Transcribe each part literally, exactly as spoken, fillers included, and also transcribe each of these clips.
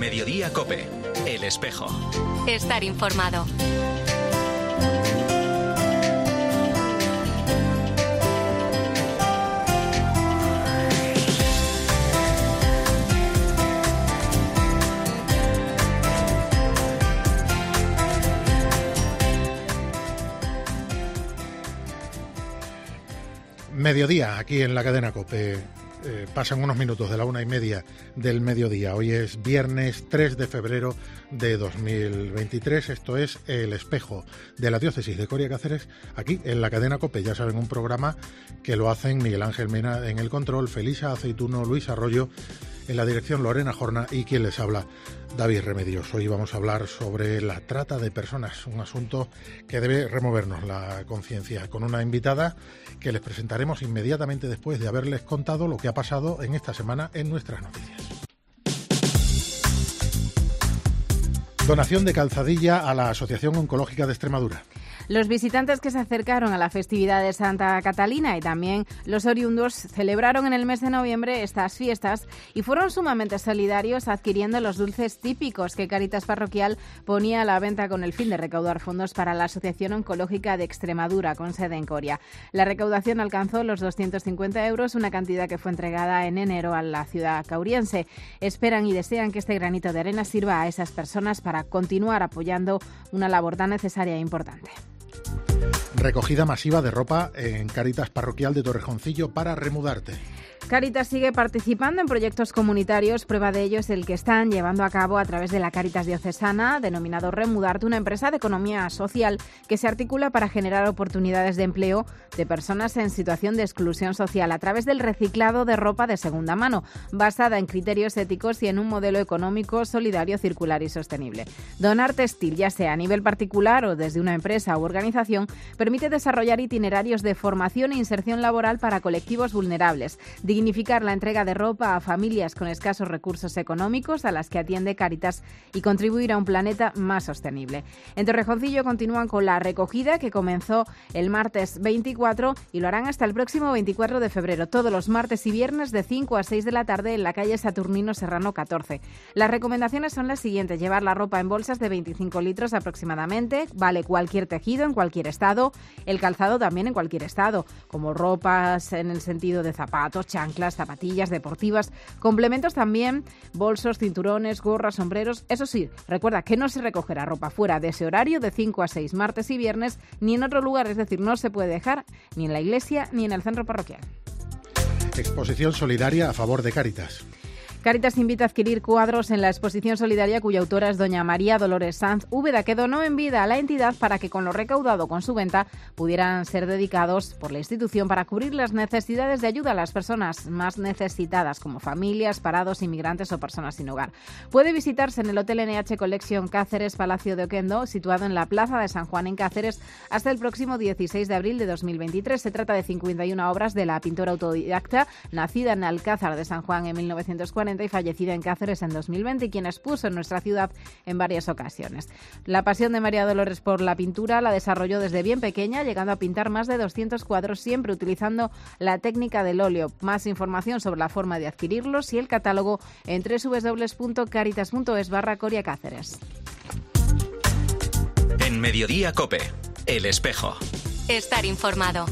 Mediodía COPE, El Espejo. Estar informado. Mediodía, aquí en la cadena COPE. Eh, pasan unos minutos de la una y media del mediodía. Hoy es viernes tres de febrero de dos mil veintitrés. Esto es El Espejo de la Diócesis de Coria Cáceres, aquí en la cadena COPE. Ya saben, un programa que lo hacen Miguel Ángel Mena en el control, Felisa Aceituno, Luis Arroyo en la dirección, Lorena Jorna y quien les habla, David Remedios. Hoy vamos a hablar sobre la trata de personas, un asunto que debe removernos la conciencia, con una invitada que les presentaremos inmediatamente después de haberles contado lo que ha pasado en esta semana en nuestras noticias. Donación de calzadilla a la Asociación Oncológica de Extremadura. Los visitantes que se acercaron a la festividad de Santa Catalina y también los oriundos celebraron en el mes de noviembre estas fiestas y fueron sumamente solidarios adquiriendo los dulces típicos que Cáritas Parroquial ponía a la venta con el fin de recaudar fondos para la Asociación Oncológica de Extremadura, con sede en Coria. La recaudación alcanzó los doscientos cincuenta euros, una cantidad que fue entregada en enero a la ciudad cauriense. Esperan y desean que este granito de arena sirva a esas personas para continuar apoyando una labor tan necesaria e importante. Recogida masiva de ropa en Cáritas Parroquial de Torrejoncillo para Remudarte. Cáritas sigue participando en proyectos comunitarios. Prueba de ello es el que están llevando a cabo a través de la Cáritas Diocesana, denominado Remudarte, una empresa de economía social que se articula para generar oportunidades de empleo de personas en situación de exclusión social a través del reciclado de ropa de segunda mano, basada en criterios éticos y en un modelo económico solidario, circular y sostenible. Donar textil, ya sea a nivel particular o desde una empresa u organización, permite desarrollar itinerarios de formación e inserción laboral para colectivos vulnerables, dignificar la entrega de ropa a familias con escasos recursos económicos a las que atiende Cáritas y contribuir a un planeta más sostenible. En Torrejoncillo continúan con la recogida que comenzó el martes veinticuatro y lo harán hasta el próximo veinticuatro de febrero, todos los martes y viernes de cinco a seis de la tarde en la calle Saturnino Serrano catorce. Las recomendaciones son las siguientes: llevar la ropa en bolsas de veinticinco litros aproximadamente, vale cualquier tejido en cualquier estado, el calzado también en cualquier estado, como ropas en el sentido de zapatos, chanclas, zapatillas deportivas, complementos también, bolsos, cinturones, gorras, sombreros. Eso sí, recuerda que no se recogerá ropa fuera de ese horario de cinco a seis, martes y viernes, ni en otro lugar, es decir, no se puede dejar ni en la iglesia ni en el centro parroquial. Exposición solidaria a favor de Cáritas. Cáritas invita a adquirir cuadros en la exposición solidaria cuya autora es doña María Dolores Sanz Úbeda, que donó en vida a la entidad para que con lo recaudado con su venta pudieran ser dedicados por la institución para cubrir las necesidades de ayuda a las personas más necesitadas, como familias, parados, inmigrantes o personas sin hogar. Puede visitarse en el Hotel N H Collection Cáceres, Palacio de Oquendo, situado en la Plaza de San Juan en Cáceres, hasta el próximo dieciséis de abril de dos mil veintitrés. Se trata de cincuenta y una obras de la pintora autodidacta, nacida en Alcázar de San Juan en mil novecientos cuarenta y fallecida en Cáceres en dos mil veinte, y quien expuso en nuestra ciudad en varias ocasiones. La pasión de María Dolores por la pintura la desarrolló desde bien pequeña, llegando a pintar más de doscientos cuadros, siempre utilizando la técnica del óleo. Más información sobre la forma de adquirirlos y el catálogo en doble u doble u doble u punto caritas punto es barra Coria Cáceres. En Mediodía COPE, El Espejo. Estar informado.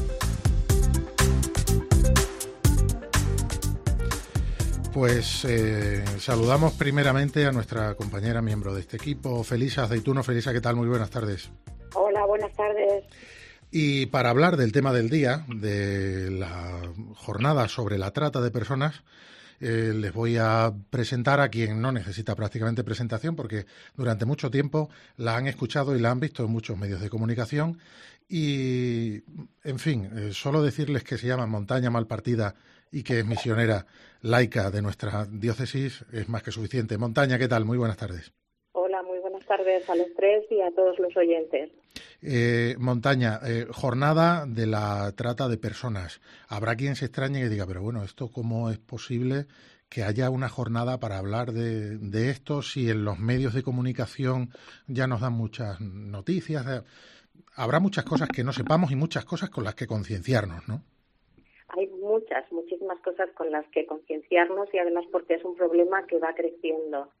Pues eh, saludamos primeramente a nuestra compañera miembro de este equipo, Felisa Aceituno. Felisa, ¿qué tal? Muy buenas tardes. Hola, buenas tardes. Y para hablar del tema del día, de la jornada sobre la trata de personas, eh, les voy a presentar a quien no necesita prácticamente presentación, porque durante mucho tiempo la han escuchado y la han visto en muchos medios de comunicación. Y, en fin, eh, solo decirles que se llama Montaña Malpartida y que es misionera laica de nuestra diócesis es más que suficiente. Montaña, ¿qué tal? Muy buenas tardes. Hola, muy buenas tardes a los tres y a todos los oyentes. Eh, Montaña, eh, jornada de la trata de personas. Habrá quien se extrañe y diga, pero bueno, ¿esto cómo es posible que haya una jornada para hablar de, de esto si en los medios de comunicación ya nos dan muchas noticias? Eh, habrá muchas cosas que no sepamos y muchas cosas con las que concienciarnos, ¿no? Hay muchas, muchísimas cosas con las que concienciarnos y además porque es un problema que va creciendo.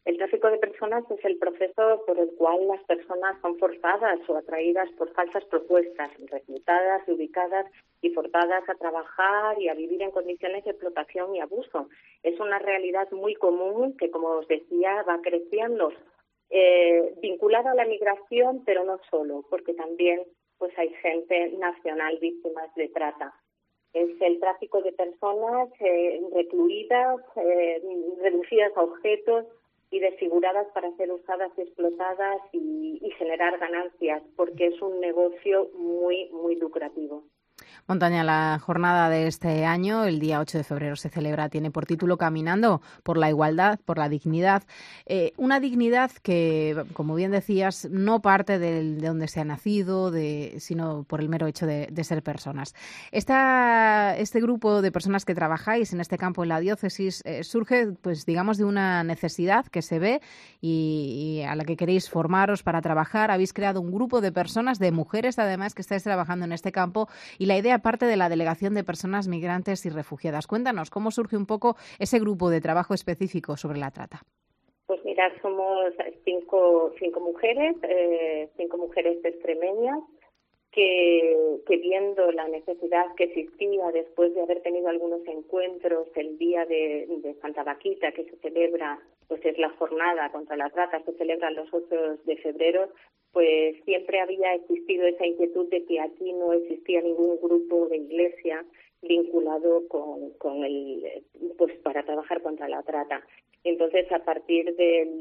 El tráfico de personas es el proceso por el cual las personas son forzadas o atraídas por falsas propuestas, reclutadas y ubicadas y forzadas a trabajar y a vivir en condiciones de explotación y abuso. Es una realidad muy común que, como os decía, va creciendo, eh, vinculada a la migración, pero no solo, porque también pues hay gente nacional víctimas de trata. Es el tráfico de personas eh, recluidas, eh, reducidas a objetos y desfiguradas para ser usadas y explotadas y, y generar ganancias, porque es un negocio muy, muy lucrativo. Montaña, la jornada de este año, el día ocho de febrero, se celebra, tiene por título Caminando por la igualdad, por la dignidad. Eh, una dignidad que, como bien decías, no parte de, de donde se ha nacido, de, sino por el mero hecho de, de ser personas. Esta, este grupo de personas que trabajáis en este campo en la diócesis eh, surge, pues digamos, de una necesidad que se ve y, y a la que queréis formaros para trabajar. Habéis creado un grupo de personas, de mujeres además, que estáis trabajando en este campo, y la idea parte de la Delegación de Personas Migrantes y Refugiadas. Cuéntanos, ¿cómo surge un poco ese grupo de trabajo específico sobre la trata? Pues mirad, somos cinco, cinco mujeres, eh, cinco mujeres extremeñas, que, que viendo la necesidad que existía después de haber tenido algunos encuentros el día de, de Santa Vaquita, que se celebra, pues es la jornada contra la trata, se celebra los ocho de febrero, pues siempre había existido esa inquietud de que aquí no existía ningún grupo de iglesia vinculado con, con el, pues para trabajar contra la trata. Entonces, a partir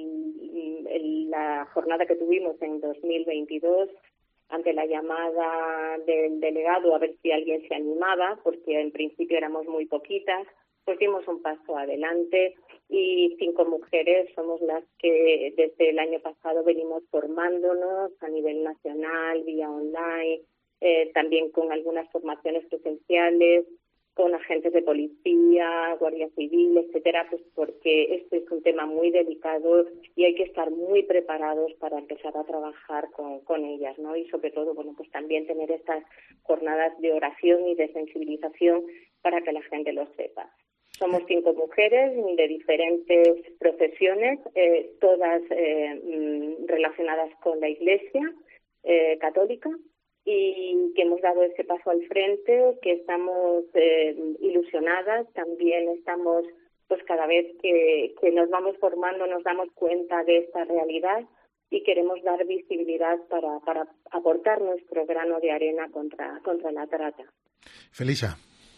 de la jornada que tuvimos en dos mil veintidós, ante la llamada del delegado a ver si alguien se animaba, porque en principio éramos muy poquitas, pues dimos un paso adelante y cinco mujeres somos las que desde el año pasado venimos formándonos a nivel nacional, vía online, eh, también con algunas formaciones presenciales, con agentes de policía, guardia civil, etcétera, pues porque este es un tema muy delicado y hay que estar muy preparados para empezar a trabajar con, con ellas, ¿no? Y sobre todo, bueno, pues también tener estas jornadas de oración y de sensibilización para que la gente lo sepa. Somos cinco mujeres de diferentes profesiones, eh, todas eh, relacionadas con la Iglesia eh, católica, y que hemos dado ese paso al frente, que estamos eh, ilusionadas. También estamos, pues cada vez que, que nos vamos formando nos damos cuenta de esta realidad y queremos dar visibilidad para, para aportar nuestro grano de arena contra, contra la trata. Felisa.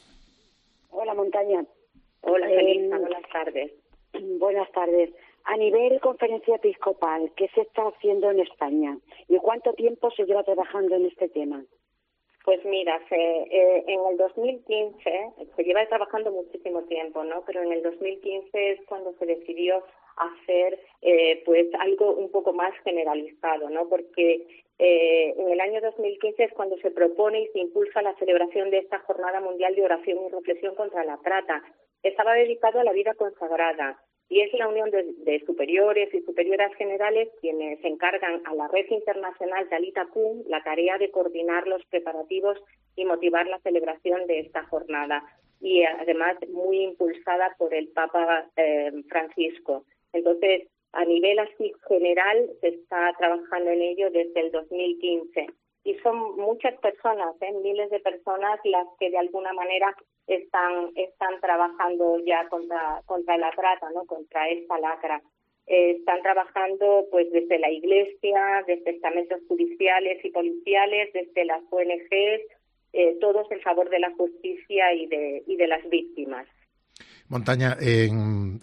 Hola, Montaña. Hola, Felisa, eh, buenas tardes. Buenas tardes. A nivel conferencia episcopal, ¿qué se está haciendo en España? ¿Y cuánto tiempo se lleva trabajando en este tema? Pues mira, se, eh, en el dos mil quince, se lleva trabajando muchísimo tiempo, ¿no? Pero en el dos mil quince es cuando se decidió hacer eh, pues algo un poco más generalizado, ¿no? Porque eh, en el año dos mil quince es cuando se propone y se impulsa la celebración de esta Jornada Mundial de Oración y Reflexión contra la Trata. Estaba dedicado a la vida consagrada, y es la unión de, de superiores y superioras generales quienes encargan a la Red Internacional Talita Kum la tarea de coordinar los preparativos y motivar la celebración de esta jornada, y además muy impulsada por el Papa eh, Francisco. Entonces, a nivel así general, se está trabajando en ello desde el dos mil quince. Y son muchas personas, ¿eh? miles de personas las que de alguna manera están están trabajando ya contra contra la trata, ¿no? Contra esta lacra. Eh, están trabajando pues desde la Iglesia, desde estamentos judiciales y policiales, desde las O N Ges, eh, todos en favor de la justicia y de y de las víctimas. Montaña, en,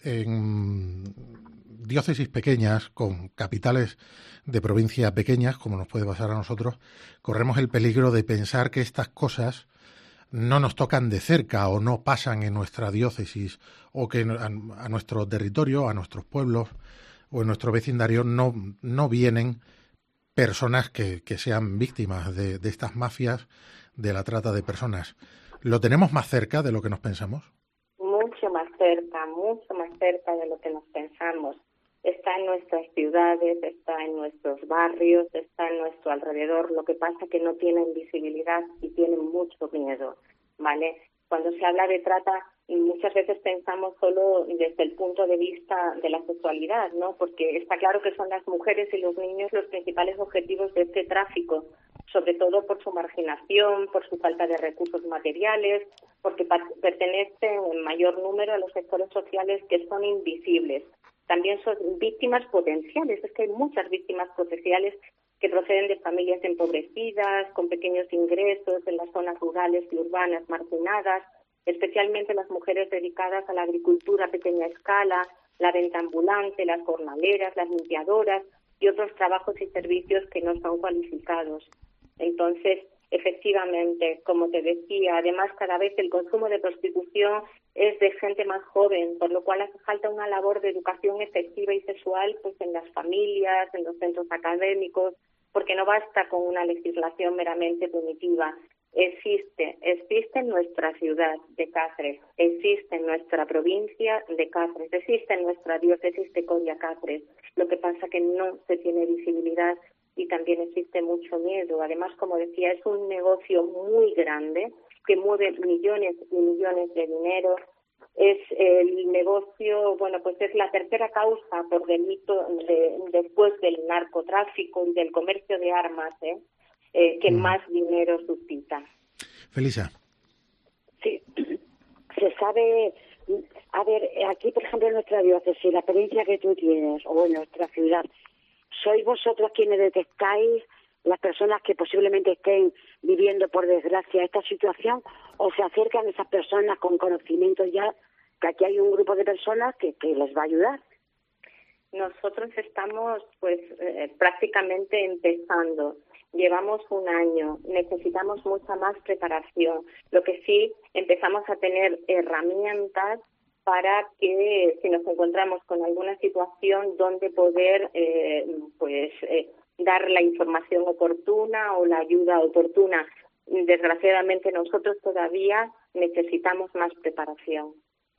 en diócesis pequeñas, con capitales de provincia pequeñas, como nos puede pasar a nosotros, corremos el peligro de pensar que estas cosas no nos tocan de cerca o no pasan en nuestra diócesis, o que a, a nuestro territorio, a nuestros pueblos o en nuestro vecindario no, no vienen personas que, que sean víctimas de, de estas mafias de la trata de personas. ¿Lo tenemos más cerca de lo que nos pensamos? Mucho más cerca, mucho más cerca de lo que nos pensamos. Está en nuestras ciudades, está en nuestros barrios, está en nuestro alrededor. Lo que pasa es que no tienen visibilidad y tienen mucho miedo, ¿vale? Cuando se habla de trata, y muchas veces pensamos solo desde el punto de vista de la sexualidad, ¿no? Porque está claro que son las mujeres y los niños los principales objetivos de este tráfico, sobre todo por su marginación, por su falta de recursos materiales, porque pertenecen en mayor número a los sectores sociales que son invisibles. También son víctimas potenciales, es que hay muchas víctimas potenciales que proceden de familias empobrecidas, con pequeños ingresos en las zonas rurales y urbanas marginadas, especialmente las mujeres dedicadas a la agricultura a pequeña escala, la venta ambulante, las jornaleras, las limpiadoras y otros trabajos y servicios que no son cualificados. Entonces, efectivamente, como te decía, además cada vez el consumo de prostitución es de gente más joven, por lo cual hace falta una labor de educación efectiva y sexual pues en las familias, en los centros académicos, porque no basta con una legislación meramente punitiva. Existe, existe en nuestra ciudad de Cáceres, existe en nuestra provincia de Cáceres, existe en nuestra diócesis de Coria Cáceres. Lo que pasa que no se tiene visibilidad y también existe mucho miedo. Además, como decía, es un negocio muy grande que mueve millones y millones de dinero. Es el negocio, bueno, pues es la tercera causa por delito de, después del narcotráfico y del comercio de armas, ¿eh? Eh, que mm. más dinero suscita. Felisa. Sí, se sabe, a ver, aquí por ejemplo en nuestra diócesis, la experiencia que tú tienes, o en nuestra ciudad, ¿sois vosotros quienes detectáis las personas que posiblemente estén viviendo por desgracia esta situación, o se acercan esas personas con conocimiento ya que aquí hay un grupo de personas que, que les va a ayudar? Nosotros estamos pues eh, prácticamente empezando. Llevamos un año, necesitamos mucha más preparación. Lo que sí, empezamos a tener herramientas para que si nos encontramos con alguna situación donde poder eh, pues eh, dar la información oportuna o la ayuda oportuna. Desgraciadamente nosotros todavía necesitamos más preparación.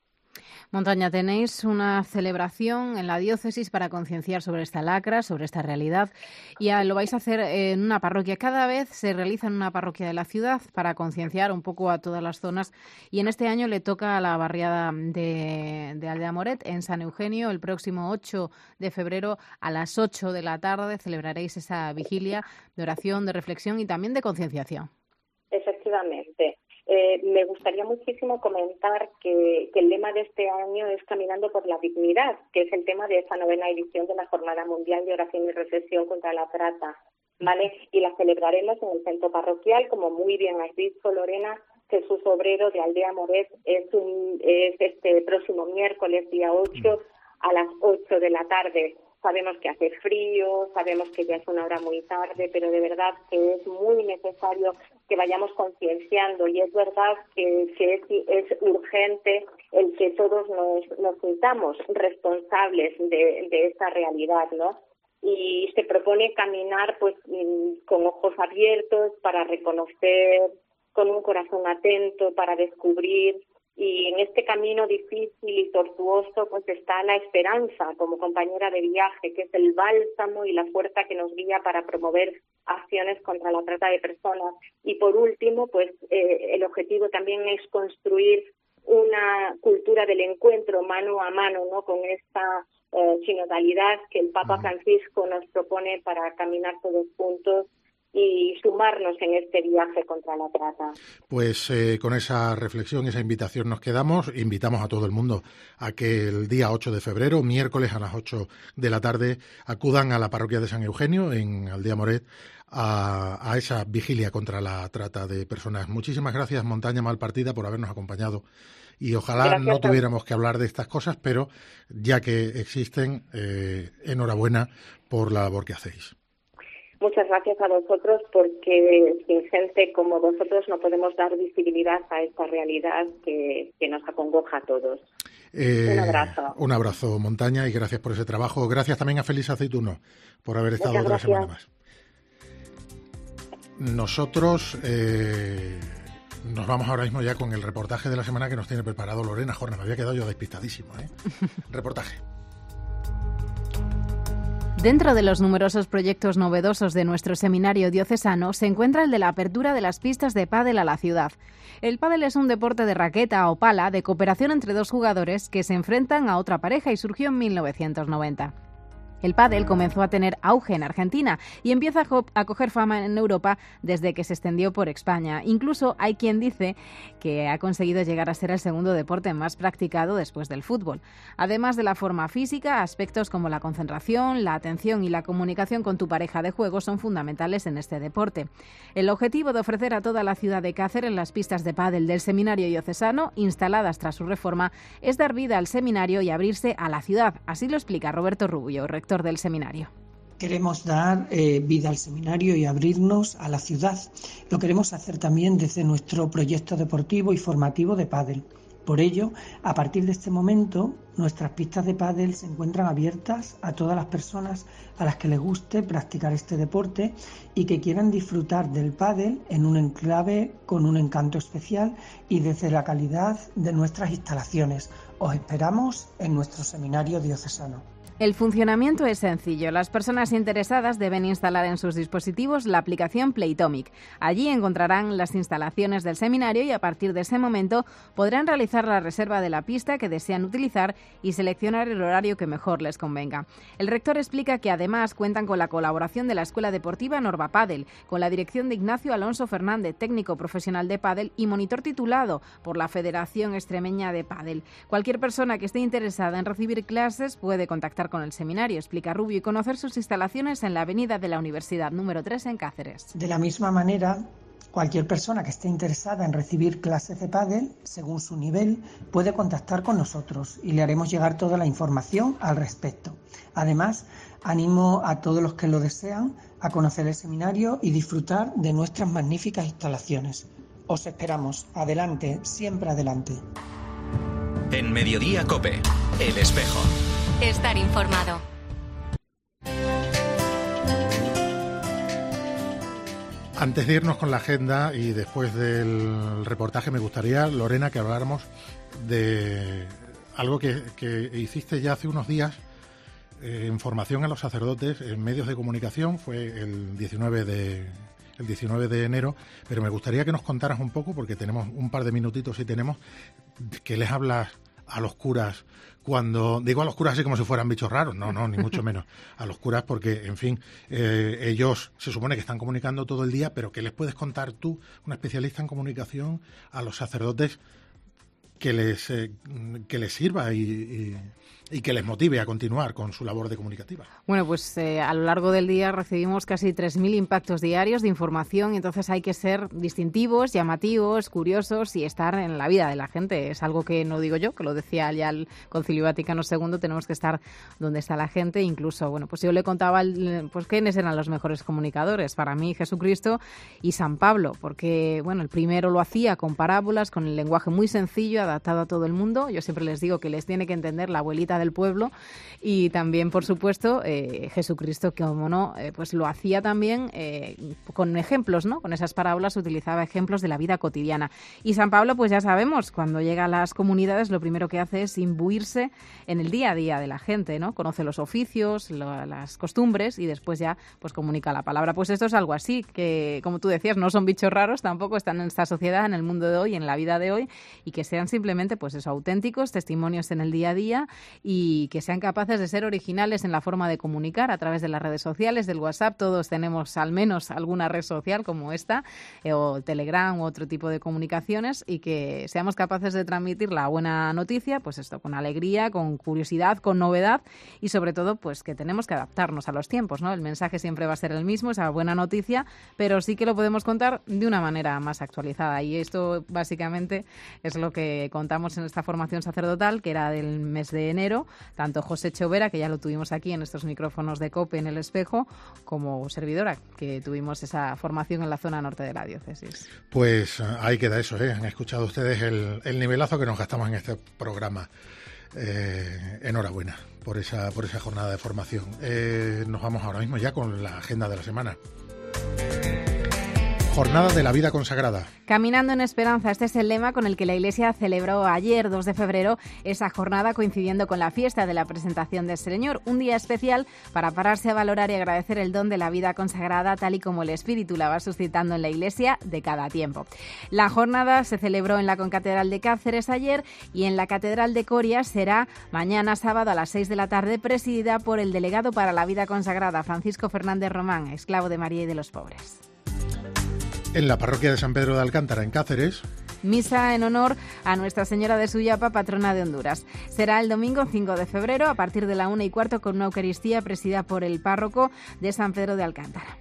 Montaña, tenéis una celebración en la diócesis para concienciar sobre esta lacra, sobre esta realidad, y lo vais a hacer en una parroquia. Cada vez se realiza en una parroquia de la ciudad para concienciar un poco a todas las zonas, y en este año le toca a la barriada de, de Aldea Moret, en San Eugenio. El próximo ocho de febrero a las ocho de la tarde celebraréis esa vigilia de oración, de reflexión y también de concienciación. Efectivamente. Eh, me gustaría muchísimo comentar que, que el lema de este año es Caminando por la Dignidad, que es el tema de esta novena edición de la Jornada Mundial de Oración y Reflexión contra la Trata, ¿vale? Y la celebraremos en el centro parroquial, como muy bien has dicho, Lorena. Jesús Obrero de Aldea Moret es, un, es este próximo miércoles, día ocho, a las ocho de la tarde. Sabemos que hace frío, sabemos que ya es una hora muy tarde, pero de verdad que es muy necesario que vayamos concienciando, y es verdad que, que es, es urgente el que todos nos, nos sintamos responsables de, de esta realidad, ¿no? Y se propone caminar pues con ojos abiertos para reconocer, con un corazón atento para descubrir. Y en este camino difícil y tortuoso pues está la esperanza como compañera de viaje, que es el bálsamo y la fuerza que nos guía para promover acciones contra la trata de personas. Y por último, pues eh, el objetivo también es construir una cultura del encuentro mano a mano, ¿no? Con esta eh, sinodalidad que el Papa Francisco nos propone para caminar todos juntos y sumarnos en este viaje contra la trata. Pues eh, con esa reflexión, esa invitación nos quedamos. Invitamos a todo el mundo a que el día ocho de febrero, miércoles a las ocho de la tarde, acudan a la parroquia de San Eugenio, en Aldea Moret, a, a esa vigilia contra la trata de personas. Muchísimas gracias, Montaña Malpartida, por habernos acompañado. Y ojalá gracias no tuviéramos que hablar de estas cosas, pero ya que existen, eh, enhorabuena por la labor que hacéis. Muchas gracias a vosotros, porque sin gente como vosotros no podemos dar visibilidad a esta realidad que, que nos acongoja a todos. Eh, un abrazo. Un abrazo, Montaña, y gracias por ese trabajo. Gracias también a Felisa Aceituno por haber estado Muchas otra gracias. semana más. Nosotros eh, nos vamos ahora mismo ya con el reportaje de la semana que nos tiene preparado Lorena Jorna. Me había quedado yo despistadísimo, ¿eh? Reportaje. Dentro de los numerosos proyectos novedosos de nuestro seminario diocesano se encuentra el de la apertura de las pistas de pádel a la ciudad. El pádel es un deporte de raqueta o pala de cooperación entre dos jugadores que se enfrentan a otra pareja y surgió en mil novecientos noventa. El pádel comenzó a tener auge en Argentina y empieza a coger fama en Europa desde que se extendió por España. Incluso hay quien dice que ha conseguido llegar a ser el segundo deporte más practicado después del fútbol. Además de la forma física, aspectos como la concentración, la atención y la comunicación con tu pareja de juego son fundamentales en este deporte. El objetivo de ofrecer a toda la ciudad de Cáceres las pistas de pádel del Seminario Diocesano, instaladas tras su reforma, es dar vida al seminario y abrirse a la ciudad. Así lo explica Roberto Rubio, rector del seminario. Queremos dar eh, vida al seminario y abrirnos a la ciudad. Lo queremos hacer también desde nuestro proyecto deportivo y formativo de pádel. Por ello, a partir de este momento, nuestras pistas de pádel se encuentran abiertas a todas las personas a las que les guste practicar este deporte y que quieran disfrutar del pádel en un enclave con un encanto especial y desde la calidad de nuestras instalaciones. Os esperamos en nuestro seminario diocesano. El funcionamiento es sencillo. Las personas interesadas deben instalar en sus dispositivos la aplicación Playtomic. Allí encontrarán las instalaciones del seminario y a partir de ese momento podrán realizar la reserva de la pista que desean utilizar y seleccionar el horario que mejor les convenga. El rector explica que además cuentan con la colaboración de la Escuela Deportiva Norva Pádel, con la dirección de Ignacio Alonso Fernández, técnico profesional de pádel y monitor titulado por la Federación Extremeña de Pádel. Cualquier persona que esté interesada en recibir clases puede contactar con el seminario, explica Rubio, y conocer sus instalaciones en la avenida de la Universidad número tres en Cáceres. De la misma manera, cualquier persona que esté interesada en recibir clases de pádel, según su nivel, puede contactar con nosotros y le haremos llegar toda la información al respecto. Además, animo a todos los que lo desean a conocer el seminario y disfrutar de nuestras magníficas instalaciones. Os esperamos. Adelante, siempre adelante. En Mediodía COPE, El Espejo. Estar informado. Antes de irnos con la agenda y después del reportaje, me gustaría, Lorena, que habláramos de algo que, que hiciste ya hace unos días eh, en formación a los sacerdotes en medios de comunicación. Fue el diecinueve de, el diecinueve de enero, pero me gustaría que nos contaras un poco, porque tenemos un par de minutitos y tenemos, que les hablas a los curas cuando, digo a los curas así como si fueran bichos raros, no, no, ni mucho menos, a los curas porque, en fin, eh, ellos se supone que están comunicando todo el día, pero ¿qué les puedes contar tú, una especialista en comunicación, a los sacerdotes que les, eh, que les sirva y, y, y que les motive a continuar con su labor de comunicativa? Bueno, pues eh, a lo largo del día recibimos casi tres mil impactos diarios de información y entonces hay que ser distintivos, llamativos, curiosos y estar en la vida de la gente. Es algo que no digo yo, que lo decía ya el Concilio Vaticano segundo, tenemos que estar donde está la gente. Incluso, bueno, pues yo le contaba pues quiénes eran los mejores comunicadores. Para mí, Jesucristo y San Pablo, porque, bueno, el primero lo hacía con parábolas, con el lenguaje muy sencillo, adaptado a todo el mundo. Yo siempre les digo que les tiene que entender la abuelita del pueblo y también, por supuesto, eh, Jesucristo, que como no, eh, pues lo hacía también eh, con ejemplos, ¿no? Con esas parábolas utilizaba ejemplos de la vida cotidiana. Y San Pablo, pues ya sabemos, cuando llega a las comunidades lo primero que hace es imbuirse en el día a día de la gente, ¿no? Conoce los oficios, lo, las costumbres y después ya pues comunica la palabra. Pues esto es algo así, que como tú decías, no son bichos raros, tampoco están en esta sociedad, en el mundo de hoy, en la vida de hoy, y que sean simplemente pues eso, auténticos, testimonios en el día a día y que sean capaces de ser originales en la forma de comunicar a través de las redes sociales, del WhatsApp. Todos tenemos al menos alguna red social como esta, eh, o Telegram u otro tipo de comunicaciones, y que seamos capaces de transmitir la buena noticia, pues esto, con alegría, con curiosidad, con novedad y sobre todo pues que tenemos que adaptarnos a los tiempos, ¿no? El mensaje siempre va a ser el mismo, esa buena noticia, pero sí que lo podemos contar de una manera más actualizada y esto básicamente es lo que contamos en esta formación sacerdotal, que era del mes de enero. Tanto José Chovera, que ya lo tuvimos aquí en estos micrófonos de COPE en El Espejo, como servidora, que tuvimos esa formación en la zona norte de la diócesis. Pues ahí queda eso, ¿eh? Han escuchado ustedes el, el nivelazo que nos gastamos en este programa. Eh, enhorabuena por esa, por esa jornada de formación. Eh, nos vamos ahora mismo ya con la agenda de la semana. Jornada de la Vida Consagrada. Caminando en Esperanza, este es el lema con el que la Iglesia celebró ayer, dos de febrero, esa jornada coincidiendo con la fiesta de la presentación del Señor, un día especial para pararse a valorar y agradecer el don de la vida consagrada tal y como el Espíritu la va suscitando en la Iglesia de cada tiempo. La jornada se celebró en la Concatedral de Cáceres ayer y en la Catedral de Coria será mañana sábado a las seis de la tarde, presidida por el delegado para la vida consagrada, Francisco Fernández Román, esclavo de María y de los pobres. En la parroquia de San Pedro de Alcántara, en Cáceres, misa en honor a Nuestra Señora de Suyapa, patrona de Honduras. Será el domingo cinco de febrero a partir de la una y cuarto con una Eucaristía presidida por el párroco de San Pedro de Alcántara.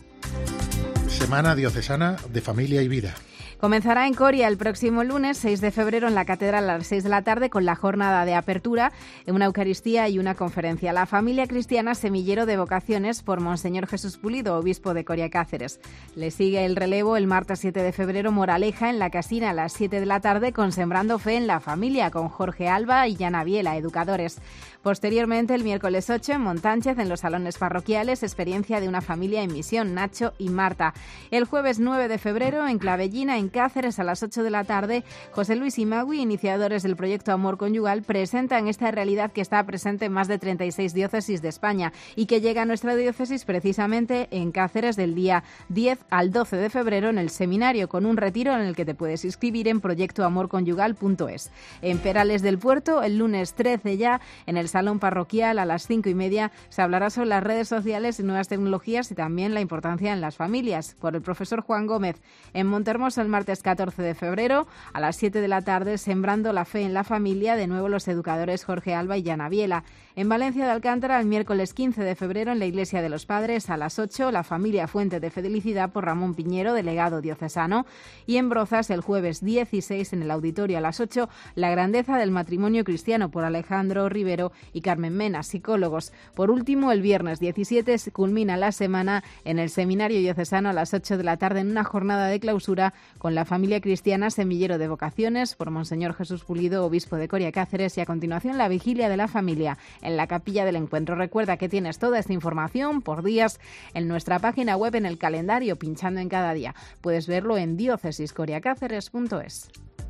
Semana Diocesana de Familia y Vida. Comenzará en Coria el próximo lunes seis de febrero en la Catedral a las seis de la tarde con la jornada de apertura, una Eucaristía y una conferencia. La familia cristiana Semillero de Vocaciones por Monseñor Jesús Pulido, obispo de Coria Cáceres. Le sigue el relevo el martes siete de febrero Moraleja en la Casina a las siete de la tarde con Sembrando Fe en la Familia con Jorge Alba y Yana Biela, educadores. Posteriormente, el miércoles ocho en Montánchez, en los salones parroquiales, experiencia de una familia en misión, Nacho y Marta. El jueves nueve de febrero, en Clavellina, en Cáceres, a las ocho de la tarde, José Luis y Magui, iniciadores del proyecto Amor Conyugal, presentan esta realidad que está presente en más de treinta y seis diócesis de España y que llega a nuestra diócesis precisamente en Cáceres del día diez al doce de febrero en el seminario, con un retiro en el que te puedes inscribir en proyecto amor conyugal punto es. En Perales del Puerto, el lunes trece ya, en el Salón Parroquial a las cinco y media se hablará sobre las redes sociales y nuevas tecnologías y también la importancia en las familias, por el profesor Juan Gómez. En Montermoso el martes catorce de febrero a las siete de la tarde, Sembrando la Fe en la Familia, de nuevo los educadores Jorge Alba y Yana Biela. En Valencia de Alcántara el miércoles quince de febrero en la Iglesia de los Padres a las ocho, la familia Fuente de Felicidad por Ramón Piñero, delegado diocesano. Y en Brozas el jueves dieciséis en el auditorio a las ocho, La Grandeza del Matrimonio Cristiano por Alejandro Rivero y Carmen Mena, psicólogos. Por último, el viernes diecisiete se culmina la semana en el Seminario Diocesano a las ocho de la tarde en una jornada de clausura con la familia cristiana Semillero de Vocaciones por Monseñor Jesús Pulido, obispo de Coria Cáceres, y a continuación la Vigilia de la Familia en la Capilla del Encuentro. Recuerda que tienes toda esta información por días en nuestra página web en el calendario, pinchando en cada día. Puedes verlo en diócesis coria cáceres punto es.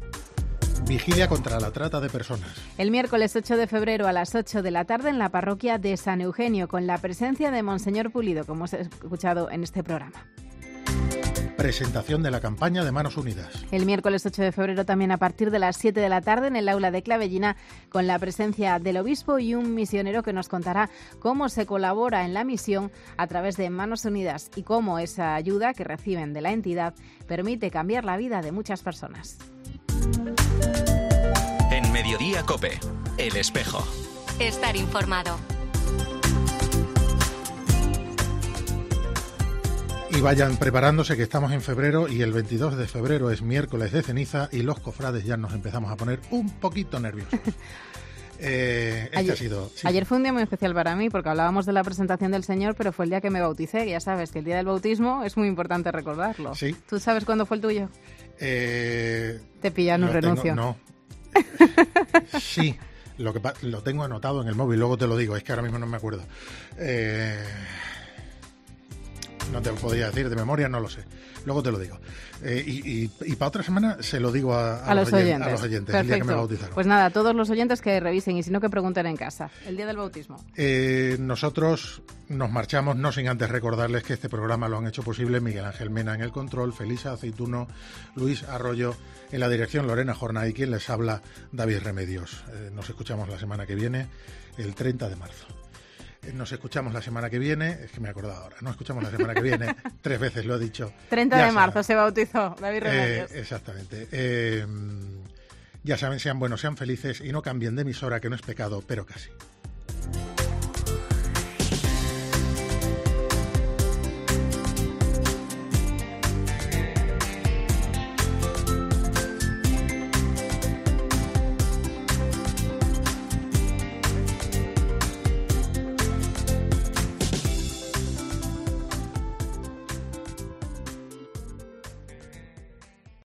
Vigilia contra la trata de personas. El miércoles ocho de febrero a las ocho de la tarde en la parroquia de San Eugenio, con la presencia de Monseñor Pulido, como hemos escuchado en este programa. Presentación de la campaña de Manos Unidas. El miércoles ocho de febrero también a partir de las siete de la tarde en el aula de Clavellina, con la presencia del obispo y un misionero que nos contará cómo se colabora en la misión a través de Manos Unidas y cómo esa ayuda que reciben de la entidad permite cambiar la vida de muchas personas. En Mediodía COPE, El Espejo. Estar informado. Y vayan preparándose que estamos en febrero y el veintidós de febrero es miércoles de ceniza y los cofrades ya nos empezamos a poner un poquito nerviosos. Eh, este ayer, ha sido, sí. ayer fue un día muy especial para mí porque hablábamos de la presentación del Señor, pero fue el día que me bauticé. Ya sabes que el día del bautismo es muy importante recordarlo. Sí. ¿Tú sabes cuándo fue el tuyo? Eh, Te pillan un renuncio. Tengo, no. Sí, lo, que, lo tengo anotado en el móvil, luego te lo digo, es que ahora mismo no me acuerdo. Eh, no te lo podría decir de memoria, no lo sé. Luego te lo digo. Eh, y, y, y para otra semana se lo digo a, a, a los, los oyentes. A los oyentes, Perfecto. el día que me bautizaron. Pues nada, todos los oyentes que revisen y si no que pregunten en casa. El día del bautismo. Eh, nosotros nos marchamos, no sin antes recordarles que este programa lo han hecho posible Miguel Ángel Mena en el control, Felisa Aceituno, Luis Arroyo en la dirección, Lorena Jornada y quien les habla, David Remedios. Eh, nos escuchamos la semana que viene, el treinta de marzo. Nos escuchamos la semana que viene, es que me he acordado ahora, nos escuchamos la semana que viene, tres veces lo he dicho. treinta de marzo se bautizó David Remedios. Eh, exactamente. Eh, ya saben, sean buenos, sean felices y no cambien de emisora, que no es pecado, pero casi.